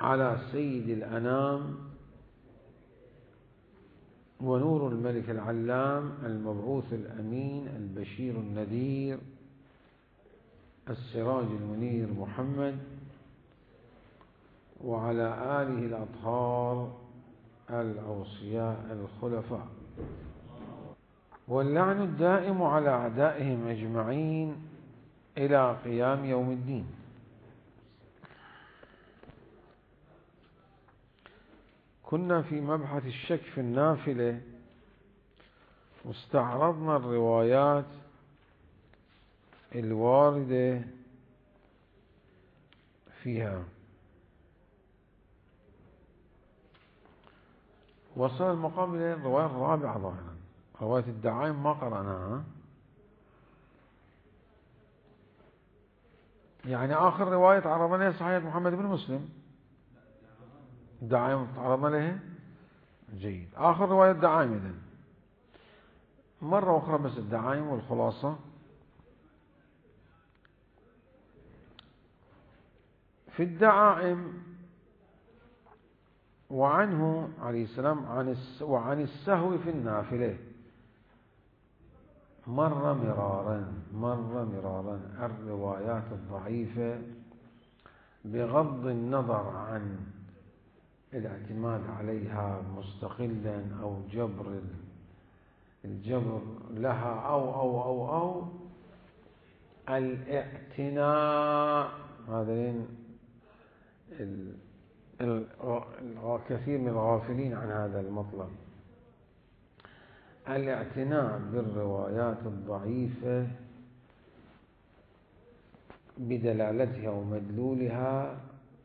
على سيد الأنام ونور الملك العلام المبعوث الأمين البشير النذير السراج المنير محمد وعلى آله الأطهار الأوصياء الخلفاء، واللعن الدائم على أعدائهم أجمعين إلى قيام يوم الدين. كنا في مبحث الشك في النافلة، واستعرضنا الروايات الواردة فيها. وصل المقام إلى الرواية الرابعة ظاهرا، رواية الدعائم ما قرأناها، يعني آخر رواية تعرضنا لها صحيح محمد بن مسلم. الدعائم تعرضنا لها، جيد. آخر رواية الدعائم إذن مرة أخرى، بس الدعائم والخلاصة. في الدعائم وعنه عليه السلام وعن السهو في النافلة مر مرارا الروايات الضعيفة، بغض النظر عن الاعتماد عليها مستقلا أو الجبر لها أو الاعتناء. هذين كثير من الغافلين عن هذا المطلب، الاعتناء بالروايات الضعيفة بدلالتها ومدلولها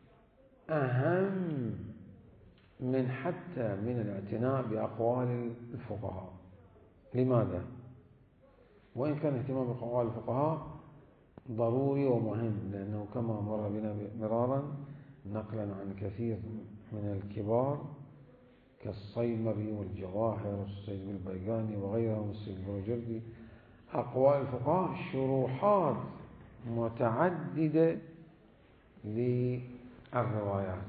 أهم حتى من الاعتناء بأقوال الفقهاء. لماذا؟ وإن كان اهتمام بأقوال الفقهاء ضروري ومهم، لأنه كما مر بنا مرارا نقلا عن كثير من الكبار كالصيمري والجواهر والسيد البيقاني وغيرهم، السيد البروجردي، أقوال الفقهاء شروحات متعددة للروايات.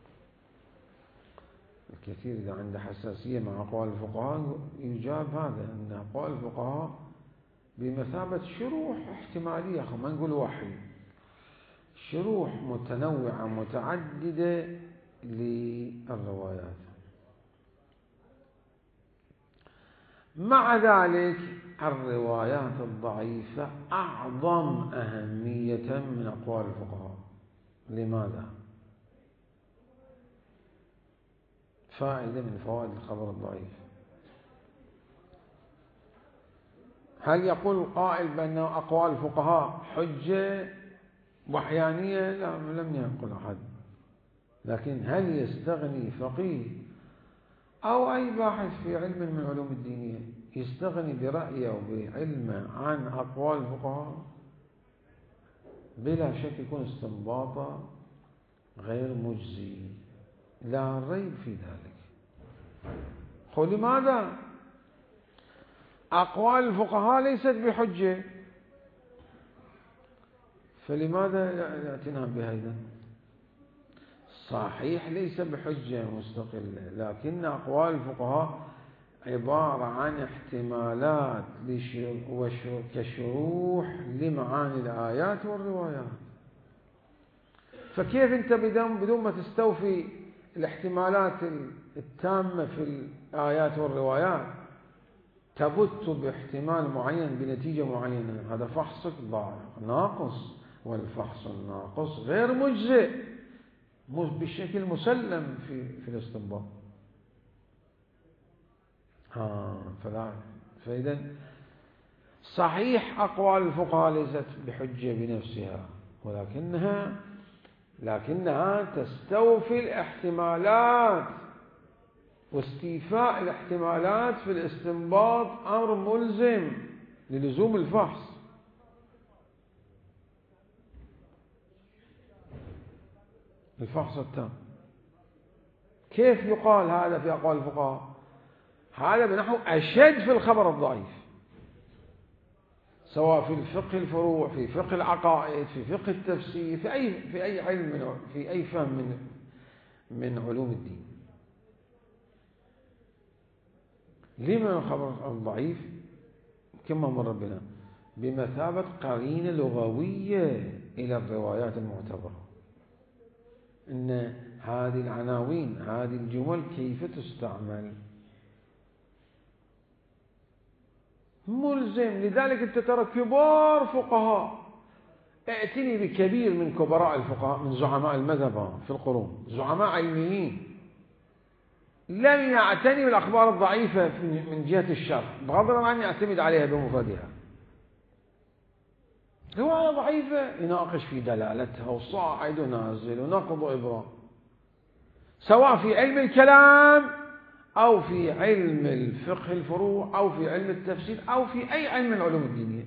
الكثير إذا عنده حساسية مع أقوال الفقهاء يجاب هذا، أن أقوال الفقهاء بمثابة شروح احتمالية، ما نقول وحي، شروح متنوعة متعددة للروايات. مع ذلك الروايات الضعيفة أعظم أهمية من أقوال الفقهاء. لماذا؟ فائدة من فوائد الخبر الضعيف. هل يقول القائل بأن أقوال الفقهاء حجة وحيانية؟ لا، لم يقل أحد. لكن هل يستغني فقيه أو أي باحث في علم من العلوم الدينية يستغني برأيه وبعلمه عن أقوال الفقهاء؟ بلا شك يكون استنباطا غير مجزي، لا ريب في ذلك. لماذا؟ أقوال الفقهاء ليست بحجة، فلماذا الاعتناء بها إذن؟ صحيح ليس بحجة مستقلة، لكن أقوال الفقهاء عبارة عن احتمالات كشروح لمعاني الآيات والروايات. فكيف أنت بدون ما تستوفي الاحتمالات التامة في الآيات والروايات تبت باحتمال معين بنتيجة معينة؟ هذا فحصك ناقص، والفحص الناقص غير مجزئ بشكل مسلم في الاستنباط. فإذا صحيح أقوال الفقهاء ليست بحجة بنفسها، لكنها تستوفي الاحتمالات، واستيفاء الاحتمالات في الاستنباط أمر ملزم للزوم الفحص. الفحص التام. كيف يقال هذا في أقوال الفقهاء؟ هذا بنحو أشد في الخبر الضعيف، سواء في الفقه الفروع، في فقه العقائد، في فقه التفسير، في أي علم، في أي فهم من علوم الدين. لما الخبر الضعيف كما مر بنا بمثابة قرينة لغوية إلى الروايات المعتبرة، إن هذه العناوين هذه الجمل كيف تستعمل ملزم. لذلك أنت ترى كبار فقهاء، ائتني بكبير من كبراء الفقهاء من زعماء المذهب في القرون، زعماء علميين لم يعتني بالأخبار الضعيفة من جهة الشرع بغض النظر عن يعتمد عليها بمفردها. رواية ضعيفة يناقش في دلالتها وصاعد ونازل ونقض وإبرام، سواء في علم الكلام أو في علم الفقه الفروع أو في علم التفسير أو في أي علم من العلوم الدينية.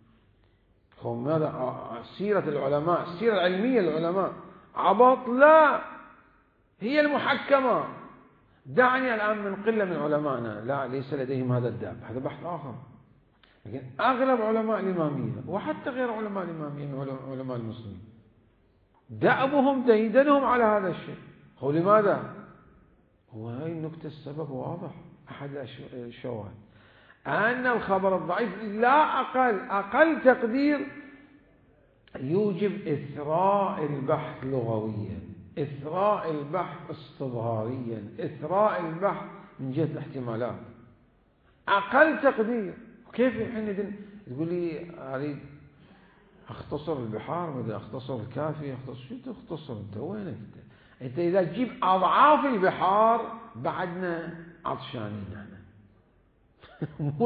ماذا سيرة العلماء، السيرة العلمية للعلماء عبط؟ لا، هي المحكمة. دعني الآن من قلة من علمائنا لا ليس لديهم هذا الداب، هذا بحث آخر، لكن أغلب علماء الإمامية وحتى غير علماء الإمامية من علماء المسلمين دأبهم ديدنهم على هذا الشيء. هو لماذا؟ هو هاي النكتة السبب واضح. أحد الشواهد أن الخبر الضعيف لا أقل تقدير يوجب إثراء البحث لغويا، إثراء البحث استظهاريا، إثراء البحث من جهة الاحتمالات، أقل تقدير. كيف حين تقول لي أريد أختصر البحار بدي أختصر الكافي شو تختصر أنت؟ وينك أنت إذا تجيب أضعاف البحار بعدنا عطشانين نحن. مو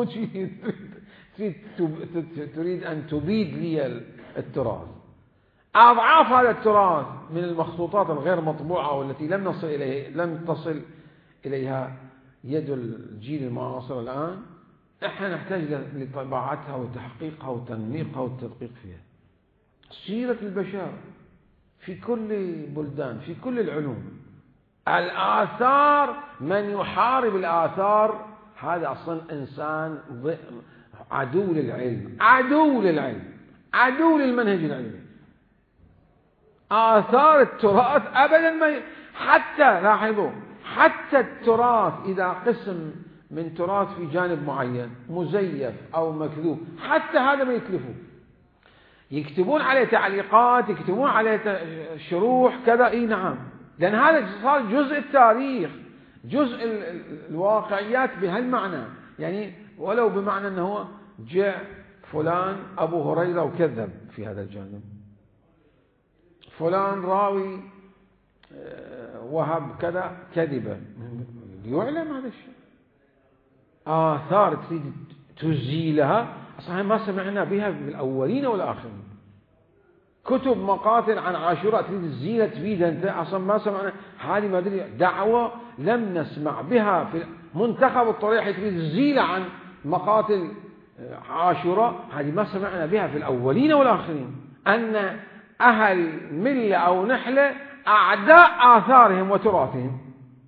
تريد أن تبيد لي التراث، أضعاف هذا التراث من المخطوطات الغير مطبوعة والتي لم تصل إليها يد الجيل المعاصر الآن، احنا نحتاج لطباعتها وتحقيقها وتنميقها والتدقيق فيها. سيرة البشر في كل بلدان في كل العلوم، الآثار، من يحارب الآثار هذا أصلا إنسان عدو للعلم، عدو للعلم، عدو للمنهج العلمي. آثار التراث أبدا ما حتى لاحظوا، حتى التراث إذا قسم من تراث في جانب معين مزيف أو مكذوب، حتى هذا ما يتلفوه، يكتبون عليه تعليقات، يكتبون عليه شروح كذا. اي نعم، لأن هذا صار جزء التاريخ، جزء الواقعيات بهالمعنى، يعني ولو بمعنى أنه جاء فلان أبو هريرة وكذب في هذا الجانب، فلان راوي وهب كذا كذبة، يعلم هذا الشيء. آثار تريد تزيلها، أصلا ما سمعنا بها في الأولين والآخرين. كتب مقاتل عن عاشوراء تريد تزيلها تفيدها، أنت أصلا ما سمعنا هذه، ما أدري دعوة لم نسمع بها في منتخب الطريحة تريد تزيلها عن مقاتل عاشوراء، هذه ما سمعنا بها في الأولين والآخرين. أن أهل ملة أو نحلة أعداء آثارهم وتراثهم.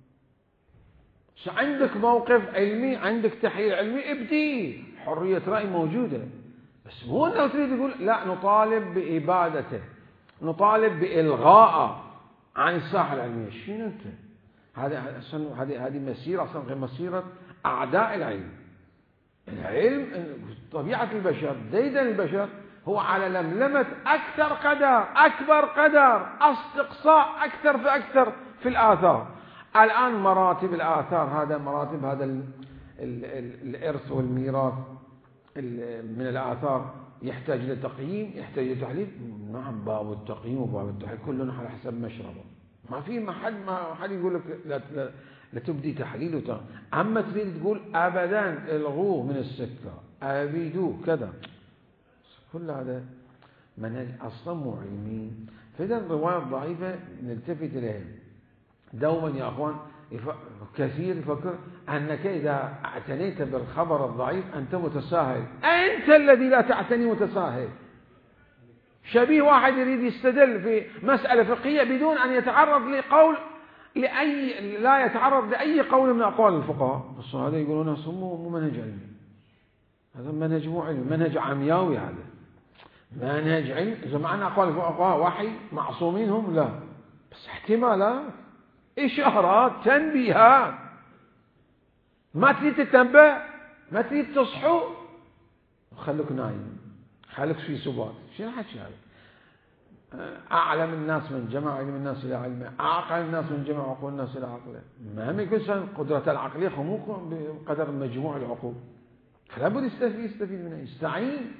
عندك موقف علمي، عندك تحليل علمي، ابدي، حرية رأي موجودة، بس مو أنه تريد تقول لا نطالب بإبادته، نطالب بإلغاءه عن الساحة العلمية. شنو أنت؟ هذه مسيرة أصلا غير مسيرة أعداء العلم. العلم طبيعة البشر، ديدن البشر هو على لملمة أكثر قدر، أكبر قدر، استقصاء أكثر فأكثر في الآثار. الآن مراتب الآثار، هذا مراتب هذا الإرث والميراث من الآثار يحتاج إلى تقييم، يحتاج إلى تحليل. نعم، باب التقييم وباب التحليل كلنا على حسب مشربه، ما في ما حد يقول لك لا تبدي تحليل أما تريد تقول أبدا الغوه من السكة، أبيدوه كذا، كل هذا منهج أصلا مو علمي. فإذا الرواية الضعيفة نلتفت إليها دوما يا أخوان. كثير يفكر أنك إذا اعتنيت بالخبر الضعيف أنت متساهل. أنت الذي لا تعتني متساهل. شبيه واحد يريد يستدل في مسألة فقهية بدون أن يتعرض لقول لا يتعرض لأي قول من أقوال الفقهاء، بس هذا يقولون مو منهج علمي، هذا منهج مو علمي، منهج عمياوي، هذا منهج علم. إذا معنى أقوال الفقهاء وحي معصومين هم، لا، بس احتمالات إشارات، تنبيهات. ما تريد تتنبه، ما تريد تصحوا، خلوك نايم، خلوك في سبات. شنو حكي هذا؟ أعلم الناس من جمع علم الناس إلى علمه، أعقل الناس من جمع عقول الناس إلى عقله. ما يكون قدرة العقلية مو بقدر مجموع العقول، فلا بد يستفيد منها، يستعين.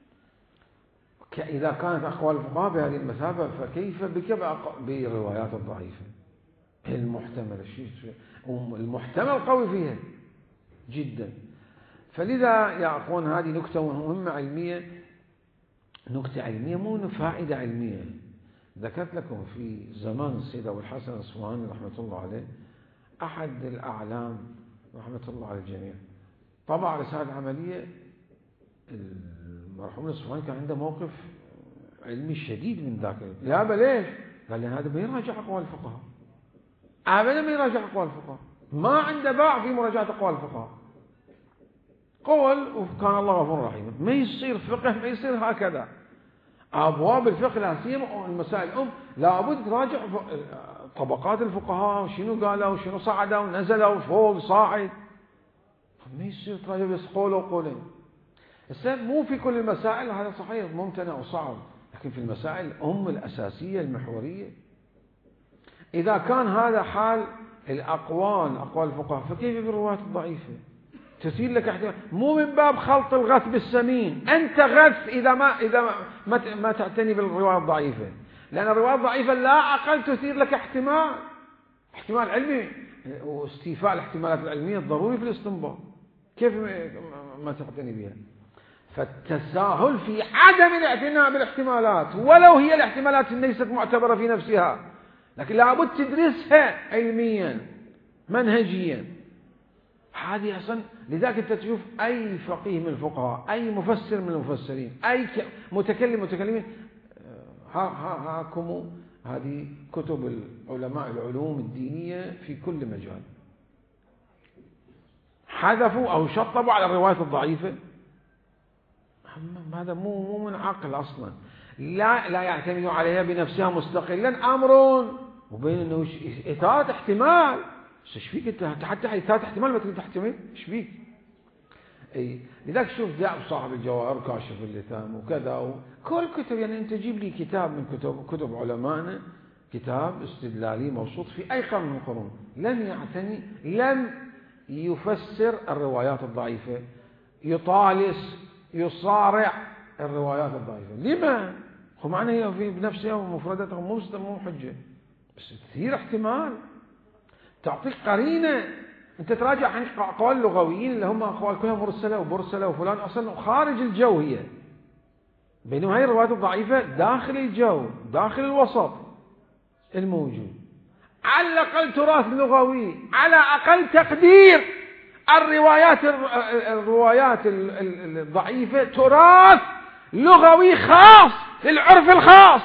إذا كانت أقوال الفقهاء بهذه المثابة، فكيف بك بالروايات الضعيفة المحتملة؟ المحتمل قوي فيها جدا. فلذا يا أخوان هذه نكتة مهمة علمية، نكتة علمية مو فائدة علمية. ذكرت لكم في زمان السيد أبو الحسن الأصفهاني رحمة الله عليه، أحد الأعلام رحمة الله على الجميع، طبع رسالة عملية. المرحوم الأصفهاني كان عنده موقف علمي شديد من ذاك. يا ليش؟ قال لي هذا ما يراجع أقوال الفقهاء، أبدا ما يراجع أقوال الفقهاء، ما عنده باع في مراجعة أقوال الفقهاء. قول وكان الله غفور رحيم. ما يصير فقه، ما يصير هكذا. أبواب الفقه لا سيما المسائل لابد تراجع طبقات الفقهاء، وشنو قالوا وشنو صعدوا ونزلوا فوق صاعد. ما يصير تراجع بس قول وقولين. السبب مو في كل المسائل هذا صحيح ممتنع وصعب، لكن في المسائل الأساسية المحورية. إذا كان هذا حال أقوال الفقهاء، فكيف بالروايات الضعيفة؟ تثير لك احتمال، مو من باب خلط الغث بالسمين. أنت غث إذا ما تعتني بالرواية الضعيفة، لأن الرواية الضعيفة لا أقل تثير لك احتمال علمي، واستيفاء الاحتمالات العلمية الضروري في الاستنباط. كيف ما تعتني بها؟ فالتساهل في عدم الاعتناء بالاحتمالات، ولو هي الاحتمالات ليست معتبرة في نفسها، لكن لابد تدرسها علميا منهجيا. هذه أصلا لذلك أنت تشوف أي فقيه من الفقهاء، أي مفسر من المفسرين، أي متكلمين، هاكم هذه كتب علماء العلوم الدينية في كل مجال، حذفوا أو شطبوا على الروايات الضعيفة. هذا مو من عقل أصلا. لا يعتمدوا عليها بنفسها مستقلا أمر، وبين أنه إثارة احتمال. ايش فيك انت حتى إثارة احتمال ما تريد تحتمل؟ ايش فيك؟ لذلك شوف جاء صاحب الجواهر كاشف اللثام وكذا كل كتب. يعني انت جيب لي كتاب من كتب علمائنا، كتاب استدلالي مبسوط في اي قرن من القرون، لم يفسر الروايات الضعيفة، يطالس يصارع الروايات الضعيفة. لما؟ هو معنى هي في بنفسها ومفرداتها مو حجة، بس تثير احتمال، تعطيك قرينة. انت تراجع عن اقوال اللغويين اللي هم اقوال كلها مرسلة وبرسلة وفلان اصلا خارج الجو، هي بينما هاي الروايات الضعيفة داخل الجو، داخل الوسط الموجود. على الاقل تراث لغوي، على اقل تقدير الروايات الضعيفة تراث لغوي خاص للعرف الخاص.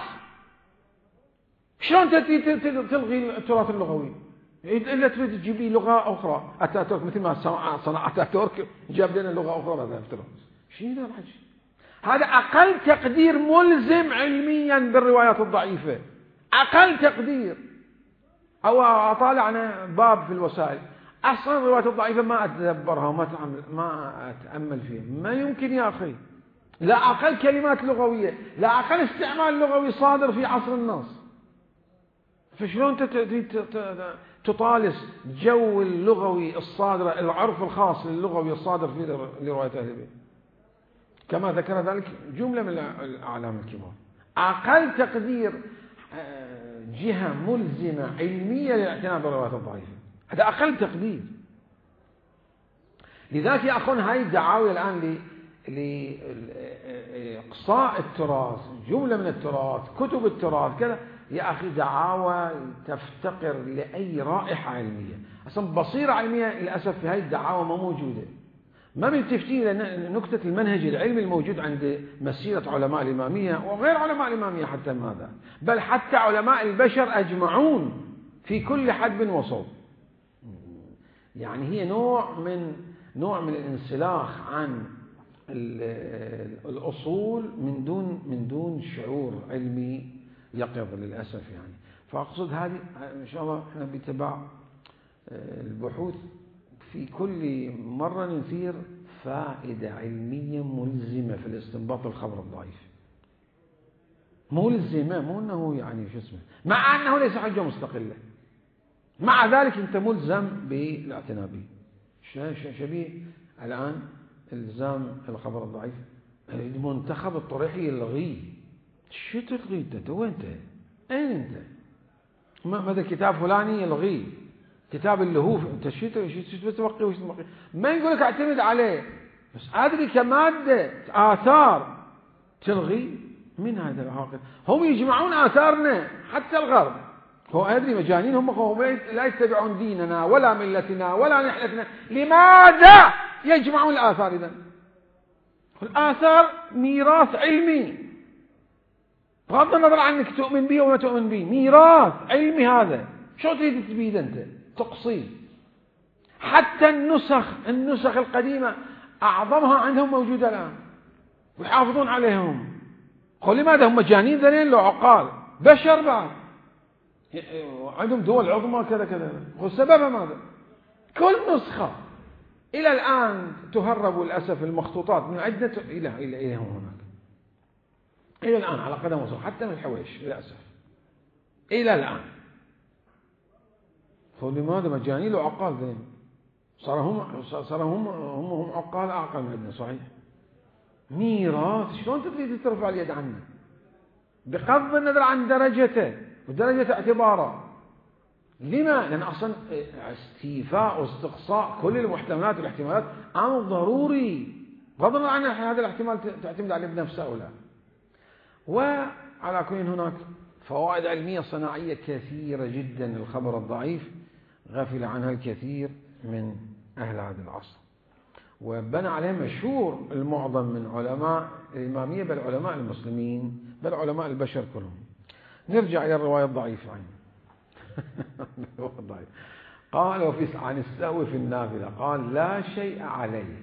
شلون تلغي التراث اللغوي إلا تريد تجيب لي لغة أخرى؟ أتاتورك مثل ما صنع أتاتورك جاب لنا لغة أخرى مثلا. شنو هذا الحكي؟ هذا أقل تقدير ملزم علميا بالروايات الضعيفة، أقل تقدير. أو أطالع أنا باب في الوسائل، أصلا الروايات الضعيفة ما أتدبرها وما أتأمل فيها، ما يمكن يا أخي. لا أقل كلمات لغوية، لا أقل استعمال لغوي صادر في عصر النص. فشلون تطالس جو اللغوي الصادر، العرف الخاص للغوي الصادر في لرواية أهل البيت، كما ذكر ذلك جملة من الأعلام الكبار. أقل تقدير جهة ملزمة علمية للاعتناء بالروايات الضعيفة، هذا أقل تقدير. لذلك يا أخوان هاي الدعاوى الآن لإقصاء التراث، جملة من التراث، كتب التراث كذا، يا أخي دعاوى تفتقر لأي رائحة علمية. أصلا بصيرة علمية للأسف في هاي الدعاوى ما موجودة. ما بنتفتي لنكتة المنهج العلمي الموجود عند مسيرة علماء الإمامية وغير علماء الإمامية حتى ماذا، بل حتى علماء البشر أجمعون في كل حد وصوب. يعني هي نوع من الانسلاخ عن الأصول من دون شعور علمي يقظ للأسف. يعني فأقصد هذه إن شاء الله إحنا باتباع البحوث في كل مرة نثير فائدة علمية ملزمة في الاستنباط الخبر الضعيف، ملزمة، مو أنه يعني شو اسمه، مع أنه ليس حجة مستقلة، مع ذلك أنت ملزم بالاعتناء به. شبيه الآن الزام الخبر الضعيف. المنتخب الطريحي يلغيه. شو تلغيه أنت؟ وين أنت؟ أين أنت؟ ماذا كتاب فلاني يلغيه، كتاب اللهوف أنت شو توقي وش توقي؟ ما يقول لك اعتمد عليه، بس أدري كمادة آثار تلغي. من هذا العاقل؟ هم يجمعون آثارنا حتى الغرب، هو أدري مجانين، هم لا يتبعون ديننا ولا ملتنا ولا نحلتنا. لماذا يجمعون الآثار؟ إذن الآثار ميراث علمي، بغض النظر عنك تؤمن به وما تؤمن به، ميراث علمي هذا. شو تريد تبيد أنت؟ تقصي. حتى النسخ القديمة أعظمها عندهم موجودة الآن ويحافظون عليهم. قل لماذا؟ هم مجانين ذنين لو عقال بشر بعد، عندهم دول عظمى كذا كذا. والسبب ماذا؟ كل نسخة إلى الآن تهرب للأسف المخطوطات من عدة إلى هناك إلى الآن على قدم وساق، حتى من الحويش للأسف إلى الآن. فلماذا؟ مجانين وعقال ذين صار هم عقال أعقل من عندنا. صحيح، ميراث. شلون تريد ترفع اليد عنه؟ بغض النظر عن درجته ودرجة اعتباره. لما؟ لأن أصلا استيفاء واستقصاء كل المحتملات والاحتمالات أمر ضروري، بغض النظر عن هذا الاحتمال تعتمد عليه بنفسه أو لا. وعلى كل هناك فوائد علمية صناعية كثيرة جدا للخبر الضعيف غفل عنها الكثير من أهل هذا العصر، وبنى عليه مشهور المعظم من علماء الإمامية، بل علماء المسلمين، بل علماء البشر كلهم. نرجع إلى الرواية الضعيفة قال عن السهو في النافلة قال: لا شيء عليه،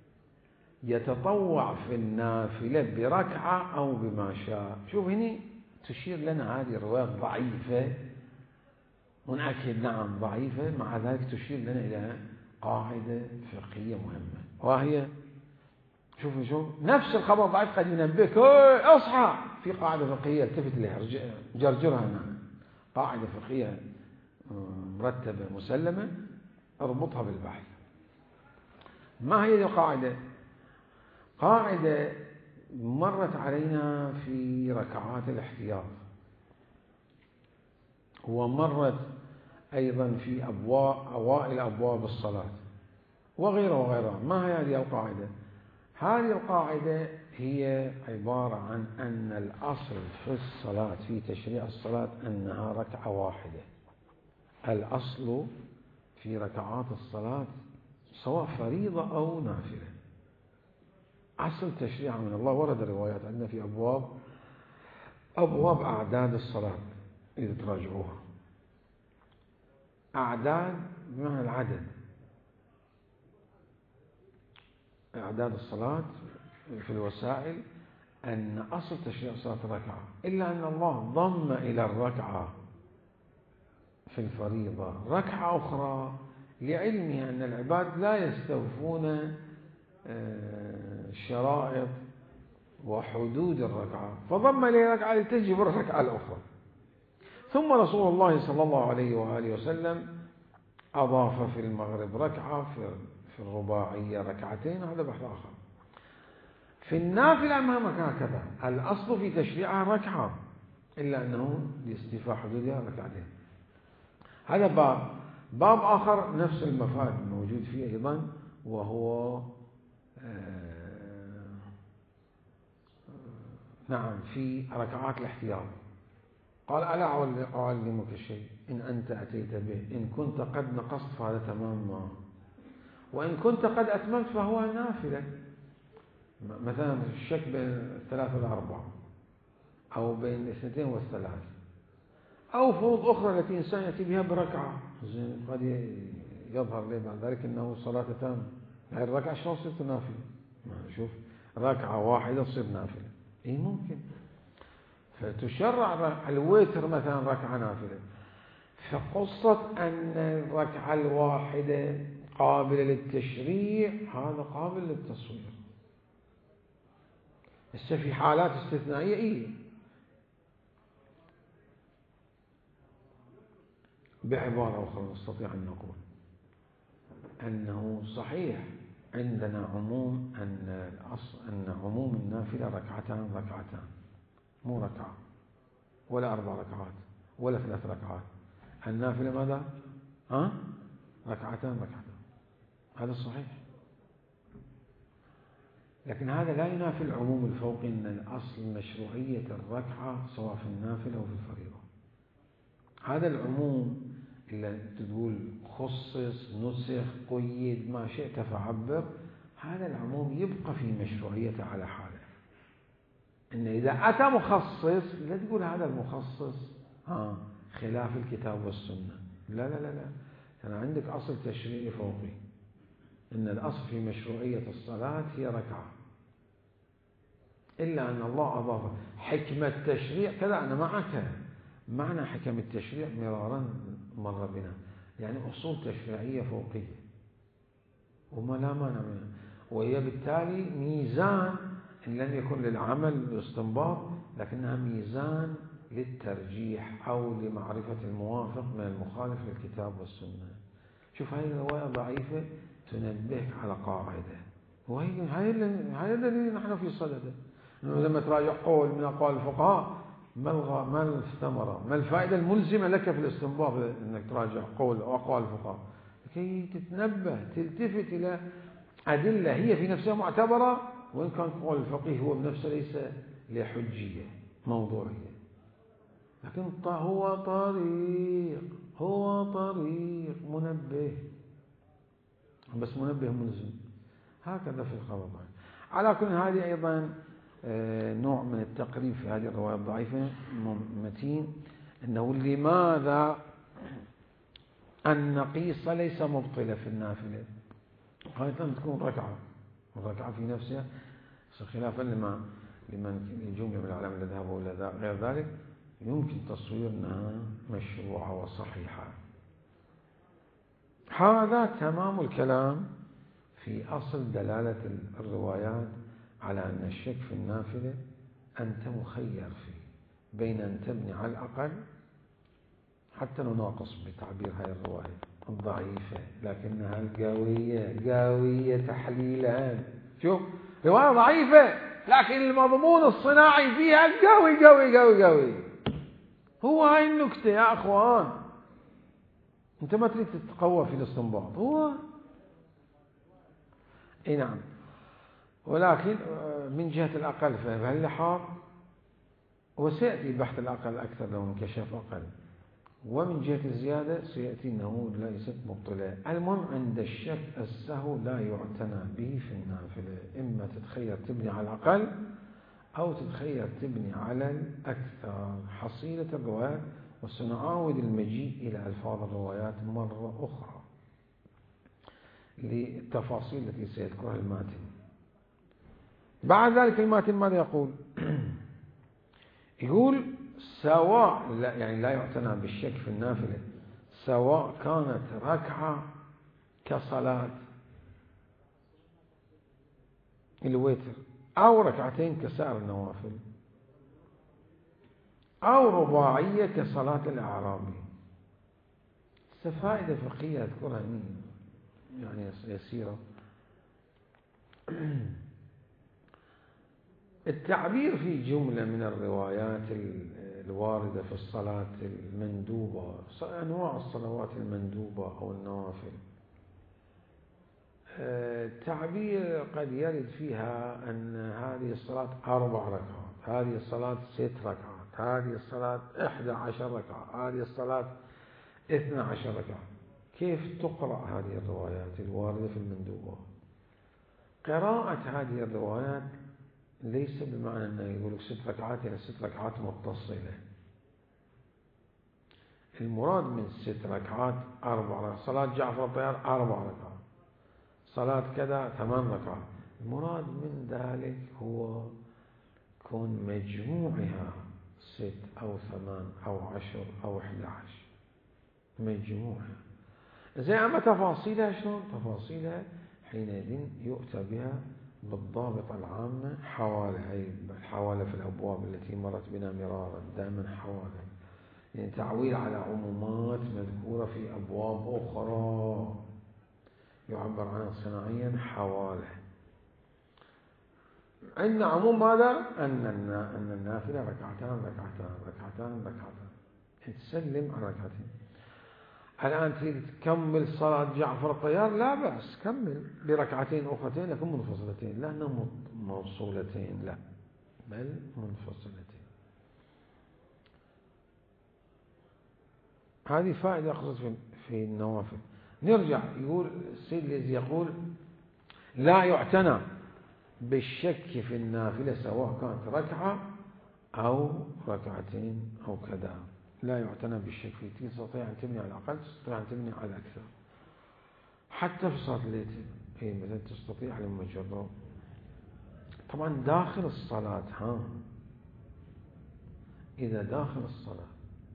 يتطوع في النافلة بركعة أو بما شاء. شوف هنا تشير لنا هذه الرواية ضعيفة، ونأكد نعم ضعيفة، مع ذلك تشير لنا إلى قاعدة فقهية مهمة، وهي شوف نفس الخبر الضعيف قد ينبهك اصحى في قاعدة فقهية التفت لها، جرجرها هنا، قاعدة فقهية مرتبة مسلمة، اربطها بالبحث. ما هي القاعدة؟ قاعدة مرت علينا في ركعات الاحتياط، ومرت أيضا في أوائل أبواب الصلاة وغيرها. ما هي هذه القاعدة؟ هذه القاعدة هي عبارة عن أن الأصل في الصلاة، في تشريع الصلاة، أنها ركعة واحدة. الأصل في ركعات الصلاة سواء فريضة أو نافلة، أصل تشريع من الله. ورد روايات عندنا في أبواب أعداد الصلاة، إذا تراجعوها، أعداد بمعنى العدد، أعداد الصلاة في الوسائل، أن أصل تشريع الصلاة ركعة، إلا أن الله ضم إلى الركعة في الفريضة ركعة أخرى لعلمه أن العباد لا يستوفون شرائط وحدود الركعة، فضم إليه ركعة لتجبر الركعة الأخرى. ثم رسول الله صلى الله عليه وآله وسلم أضاف في المغرب ركعة، في الرباعية ركعتين، هذا بحث آخر. في النافلة أمامك هكذا، الأصل في تشريعها ركعة، إلا أنه لاستيفاء حدودها ركعتين. هذا باب آخر نفس المفاد موجود فيه أيضا، وهو نعم في ركعات الاحتياط. قال: ألا أعلمك شيء إن أنت أتيت به، إن كنت قد نقصت فهذا تمام ما، وإن كنت قد أتممت فهو نافلة. مثلا الشك بين 3 و4، أو بين 2 و3، أو فروض أخرى التي إنسان يأتي بها بركعة، قد يظهر لي بعد ذلك أنه صلاة تامة، هذه الركعة شلون صرت نافلة؟ شوف ركعة واحدة تصير نافلة، إيه ممكن. فتشرع الوتر مثلا ركعة نافلة. فقصة أن الركعة الواحدة قابلة للتشريع هذا قابل للتصوير. هسه في حالات استثنائية إيه؟ بعبارة أخرى نستطيع أن نقول أنه صحيح عندنا عموم أن عموم النافلة ركعتان مو ركعة ولا 4 ركعات ولا 3 ركعات. النافلة ماذا؟ ركعتان. هذا صحيح، لكن هذا لا ينافي العموم الفوقي أن الأصل مشروعية الركعة سواء في النافلة أو في الفريضة. هذا العموم اللي تقول خصص نسخ قيد ما شئت فعبر، هذا العموم يبقى في مشروعيته على حاله. إن إذا أتى مخصص لا تقول هذا المخصص خلاف الكتاب والسنة. لا لا لا لا، كان عندك أصل تشريعي فوقي إن الأصل في مشروعية الصلاة هي ركعة، إلا أن الله أضاف حكمة تشريع كذا. أنا معك، معنى حكم التشريع مرارا مر بنا، يعني أصول تشريعية فوقية وما لا مانع منها، وهي بالتالي ميزان إن لم يكن للعمل بالاستنباط لكنها ميزان للترجيح أو لمعرفة الموافق من المخالف للكتاب والسنة. شوف هاي الرواية ضعيفة تنبهك على قاعدة، وهي الذي نحن في صدده. لما تراجع قول من أقوال الفقهاء ما الثمرة، ما الفائدة الملزمة لك في الاستنباط أنك تراجع قول أو أقوال الفقهاء؟ لكي تتنبه تلتفت إلى أدلة هي في نفسها معتبرة، وإن كان قول الفقيه هو بنفسه ليس لحجية موضوعية، لكن هو طريق منبه، بس منبه ملزم. هكذا في الخبر. على كل هذه أيضا نوع من التقريب في هذه الرواية الضعيفة متين، أنه لماذا النقيصة ليس مبطلة في النافلة. هذه لم تكون الركعة في نفسها خلافا لمن جملة من العلماء الذين ذهبوا إلى غير ذلك، يمكن تصوير أنها مشروعة وصحيحة. هذا تمام الكلام في أصل دلالة الروايات على أن الشك في النافلة أنت مخير فيه بين أن تبني على الأقل، حتى نناقص بتعبير هذه الرواية الضعيفة لكنها القوية تحليلا. شوف، رواية ضعيفة لكن المضمون الصناعي فيها قوي. هو هاي النكتة يا أخوان، أنت ما تريد تتقوى في الاستنباط هو نعم، ولكن من جهة الأقل فبهاللحاظ وسيأتي بحث الأقل أكثر لو انكشف أقل، ومن جهة الزيادة سيأتي أنه ليست مبطلة. المهم عند الشك السهو لا يعتنى به في النافلة، إما تتخير تبني على الأقل أو تتخير تبني على الأكثر. حصيلة الروايات، وسنعاود المجيء إلى ألفاظ الروايات مرة أخرى للتفاصيل التي سيذكرها الماتن. بعد ذلك الماتن ماذا يقول؟ يقول سواء يعني لا يعتنى بالشك في النافلة سواء كانت ركعة كصلاة الوتر أو ركعتين كسائر النوافل أو رباعية كصلاة الأعرابي. فائدة فقهية أذكرها يعني يسيرة. التعبير في جملة من الروايات الواردة في الصلاة المندوبة، أنواع الصلوات المندوبة أو النوافل، تعبير قد يرد فيها أن هذه الصلاة 4 ركعات، هذه الصلاة 6 ركعات، هذه الصلاة 11 ركعة، هذه الصلاة 12 ركعة. كيف تقرأ هذه الروايات الواردة في المندوبة؟ قراءة هذه الروايات ليس بمعنى أنه يقول 6 ركعات إلى 6 ركعات متصلة. المراد من 6 ركعات 4 ركعات، صلاة جعفر الطيار 4 ركعات، صلاة كذا 8 ركعات. المراد من ذلك هو كون مجموعها 6 أو 8 أو 10 أو 11 مجموعة. زي أما تفاصيلها شلون؟ تفاصيلها حينئذ يؤتى بها بالضابط العامة حوالة، أي الحوالة في الأبواب التي مرت بنا مرارا دائما حوالة، يعني تعويل على عمومات مذكورة في أبواب أخرى يعبر عنها صناعيا حوالة. عندنا عموم ماذا؟ أن النافلة ركعتان ركعتان ركعتان ركعتان، تسلم على ركعتين. الآن تريد تكمل صلاة جعفر الطيار، لا بأس، كمل بركعتين أخرتين لكن منفصلتين، لا أنهم موصولتين، لا بل منفصلتين. هذه فائدة أقصد في النوافل. نرجع، يقول السيد الذي يقول لا يعتنى بالشك في النافلة سواء كانت ركعة أو ركعتين أو كذا، لا يعتنى بالشك فيه. تستطيع أن تبني على الأقل، تستطيع أن تبني على الأكثر، حتى في صلاة الليل هي مثلا تستطيع لما تجرب. طبعا داخل الصلاة، إذا داخل الصلاة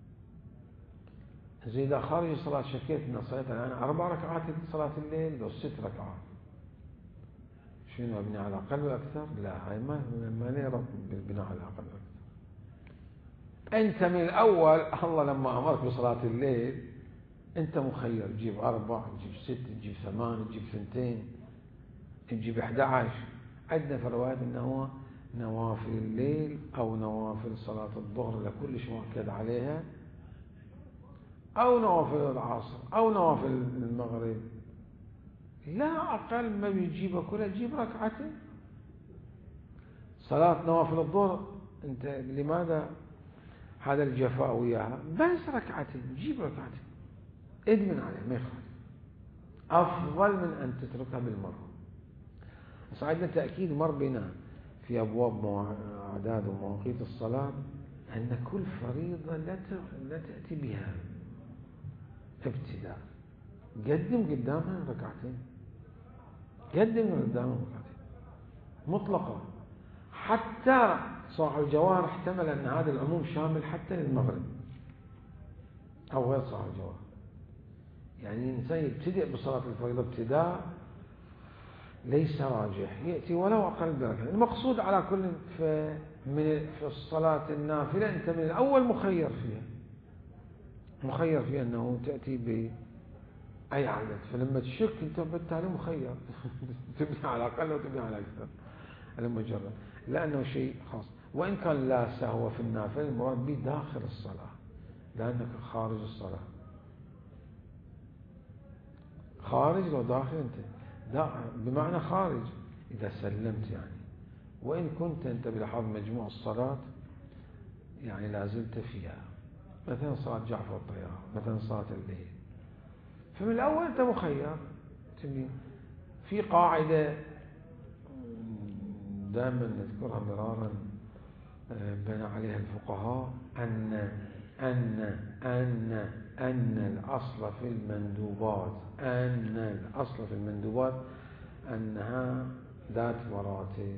زي إذا خارج الصلاة شكيت أن صليت الآن 4 ركعات صلاة الليل لو 6 ركعات، شنو أبني على الأقل والأكثر؟ لا، هاي ما لي رب بالبناء على الأقل والأكثر. أنت من الأول الله لما أمرك بصلاة الليل أنت مخير، تجيب 4 تجيب 6 تجيب 8 تجيب 2 تجيب 11. عندنا في الروايات أنه نوافل الليل أو نوافل صلاة الظهر لكل شيء مؤكد عليها، أو نوافل العصر أو نوافل المغرب، لا أقل ما بيجيبها كلها، تجيب ركعتين. صلاة نوافل الظهر أنت لماذا هذا الجفاء وياها؟ بس ركعتين، جيب ركعتين ادمن عليها ما يخالف، أفضل من أن تتركها بالمرة. صعدنا تأكيد مر بنا في أبواب أعداد ومواقيت الصلاة أن كل فريضة لا تأتي بها ابتداء، قدم قدامها ركعتين، قدم قدامها ركعتين مطلقة. حتى صاحب الجواهر احتمل أن هذا العموم شامل حتى للمغرب أو غير صاحب الجواهر، يعني الإنسان يبتدئ بصلاة الفريضة ابتداء ليس راجح، يأتي ولو أقل درجة. المقصود على كل في الصلاة النافلة أنت من الأول مخير فيها أنه تأتي بأي عدد، فلما تشك أنت بالتالي مخير تبني على أقل وتبني على أكثر المجرد، لأنه شيء خاص. وإن كان لا سهو في النافلة المراد به داخل الصلاة، لأنك خارج الصلاة. خارج لو داخل أنت بمعنى خارج إذا سلمت يعني، وإن كنت أنت بلحاظ مجموع الصلاة يعني لازلت فيها، مثلا صلاة جعفر الطيار، مثلا صلاة الليل، فمن الأول أنت مخير. في قاعدة دائما نذكرها مرارا بنى عليها الفقهاء أن الأصل في المندوبات أنها ذات مراتب.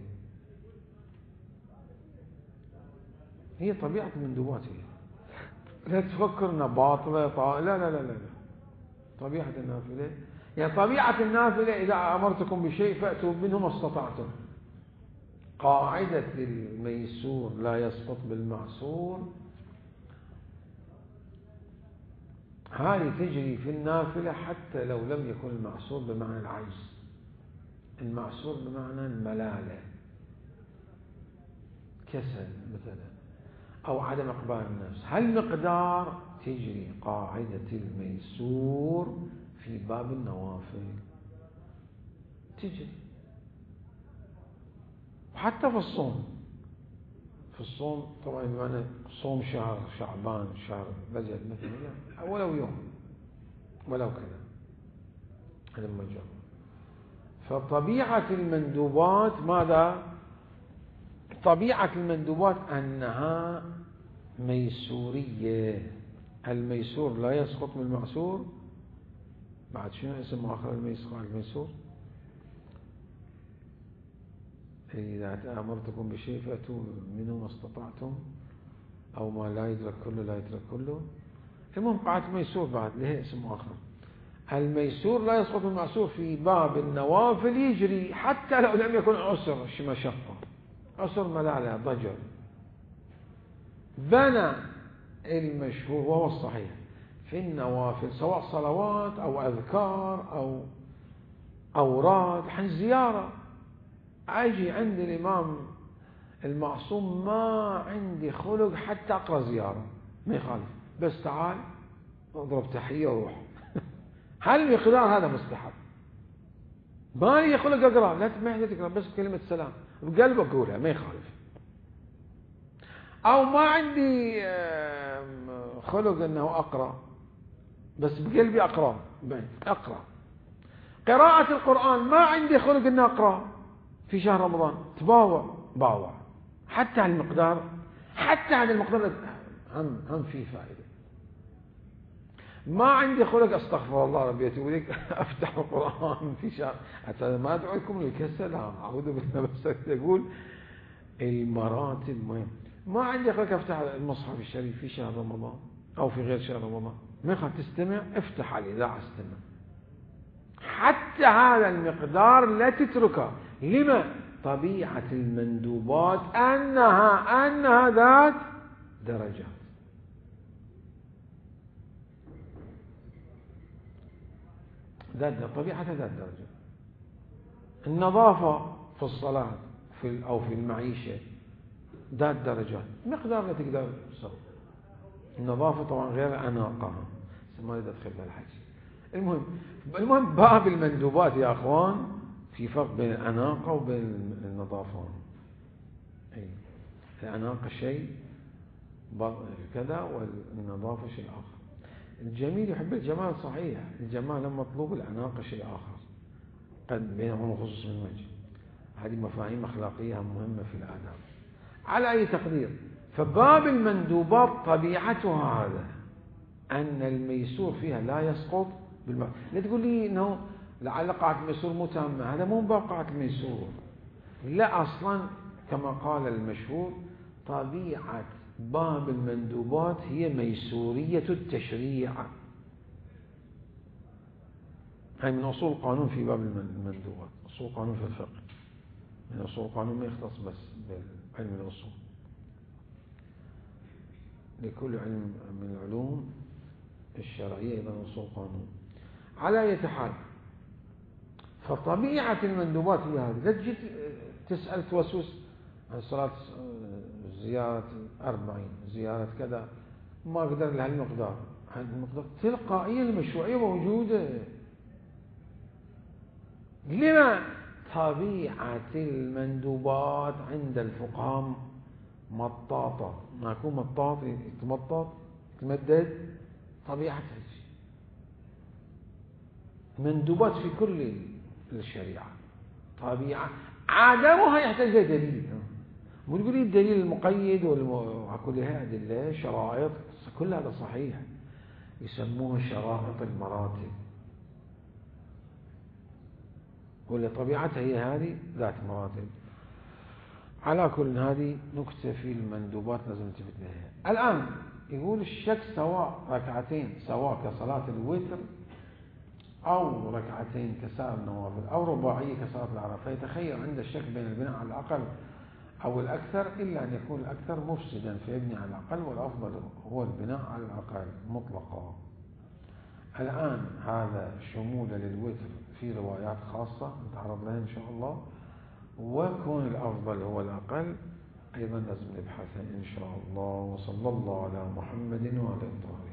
هي طبيعة المندوبات، لا تفكر أنها باطلة، لا. طبيعة النافلة يعني طبيعة النافلة إذا أمرتكم بشيء فأتوا منه ما استطعتم. قاعدة الميسور لا يسقط بالمعسور هذه تجري في النافلة حتى لو لم يكن المعسور بمعنى العجز، المعسور بمعنى الملالة، كسل مثلا أو عدم إقبال النفس. هالمقدار تجري قاعدة الميسور في باب النوافل تجري، وحتى في الصوم طبعا بمعنى صوم شهر شعبان، شهر رجب مثلا، ولو يوم ولو كذا لما جاء. فطبيعة المندوبات ماذا؟ طبيعة المندوبات أنها ميسورية. الميسور لا يسقط بالمعسور. بعد شنو اسم آخر الميسور؟ إذا أمرتكم بشيء فأتوا منه ما استطعتم، أو ما لا يدرك كله لا يدرك كله. المهم قاعدة الميسور بعد لها اسم آخر. الميسور لا يسقط المعسور في باب النوافل يجري حتى لو لم يكن عسر مشقة، عسر ملالة ضجر. بنى المشهور وهو الصحيح في النوافل سواء صلوات أو أذكار أو أوراد حن زيارة. أجي عند الإمام المعصوم ما عندي خلق حتى أقرأ زيارة ما يخالف، بس تعال اضرب تحية وروح. هل مقدار هذا مستحب؟ ما لي خلق أقرأ، لا تحتاج تقرأ، بس كلمة سلام بقلبك قولها ما يخالف. أو ما عندي خلق أنه أقرأ بس بقلبي أقرأ، أقرأ. قراءة القرآن ما عندي خلق أن أقرأ في شهر رمضان، باوع حتى على المقدار، حتى على المقدار هم في فائدة. ما عندي خلق أستغفر الله ربي أتوب إليك أفتح القرآن في شهر، حتى ما أدعو لكم الكسل، أعوذ بالله، بس أقول المراتب مهم. ما عندي خلق أفتح المصحف الشريف في شهر رمضان أو في غير شهر رمضان، ما يخاف تستمع افتح على الإذاعة استمع. حتى هذا المقدار لا تتركه. لما؟ طبيعة المندوبات أنها ذات درجات. طبيعتها ذات درجة. النظافة في الصلاة أو في المعيشة ذات درجات، مقدار لا تقدر تصل. النظافة طبعا غير أناقها، ما يقدر تدخل بها الحج. المهم باب المندوبات يا أخوان في فرق بين الأناقة وبين النظافة. الأناقة شيء كذا والنظافة شيء آخر. الجميل يحب الجمال صحيح، الجمال مطلوب، الأناقة شيء آخر قد بينهم خصوص من وجه. هذه مفاهيم أخلاقية مهمة في الآداب. على أي تقدير، فباب المندوبات طبيعتها هذا أن الميسور فيها لا يسقط بالماء. لا تقول لي إنه لعل قاعة الميسور مو تامة، هذا مو باب قاعة الميسور. لا، أصلا كما قال المشهور طبيعة باب المندوبات هي ميسورية التشريع. هاي من أصول القانون في باب المندوبات، أصول القانون في الفقه، من أصول القانون ما يختص بس بعلم الأصول، لكل علم من العلوم الشرعية أيضا أصول قانون. على أي حال، فطبيعة المندوبات هي هذه. لا تجي تسأل توسوس عن صلاة زيارة 40 زيارة كذا ما أقدر لها المقدار، تلقائيا المشروعية موجودة. لما؟ طبيعة المندوبات عند الفقهاء مطاطة، ما يكون مطاط يتمطط يتمدد، طبيعة مندوبات في كل الشريعة طبيعة، عدمها يحتاج إلى دليل. مو تقولي الدليل المقيد وكل هذه أدلة شرائط، كل هذا صحيح، يسموها شرائط المراتب، واللي طبيعتها هي هذه ذات مراتب. على كل هذه نكتة في المندوبات لازم نلتفت لها. الآن يقول الشك سواء ركعتين سواء كصلاة الوتر أو ركعتين كسائر النوافل أو رباعية كصلاة العرفة، فيتخير عند الشك بين البناء على الأقل أو الأكثر، إلا أن يكون الأكثر مفسدا فيبني على الأقل، والأفضل هو البناء على الأقل مطلقا. الآن هذا شمول للوتر في روايات خاصة نتعرض لها إن شاء الله، وكون الأفضل هو الأقل أيضا لازم نبحثها إن شاء الله. وصلى الله على محمد وعلى آله.